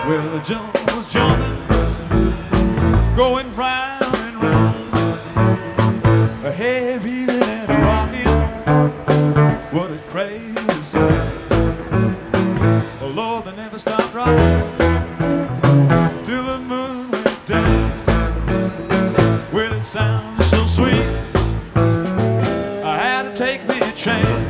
Well, the jump was jumping, going round and round, a heavy and rocking. What a crazy sound! Oh Lord, they never stopped rocking till the moon went down. Well, it sounds so sweet, I had to take me a chance.